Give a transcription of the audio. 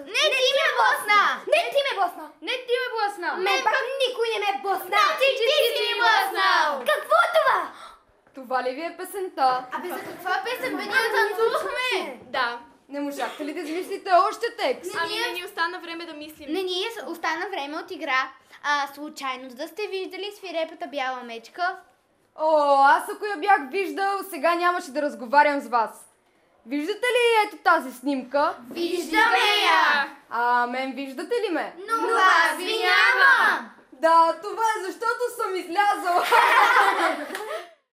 Не ти ме блъсна! Не ти ме блъсна! Не ти ме блъсна! Мен пак никой не ме блъсна! Ти си ми блъснал! Какво е това? Това ли ви е песента? Абе за каква песен бе? Ние танцувахме! Да. Не можахте ли да измислите още текст? Ами не ни остана време да мислим. Не, ние остана време от игра. Случайно да сте виждали свирепата бяла мечка? О, аз ако я бях виждал, сега нямаше да разговарям с вас. Виждате ли ето тази снимка? Виждаме я! А мен виждате ли ме? Но аз ви няма! Да, това е защото съм излязъл.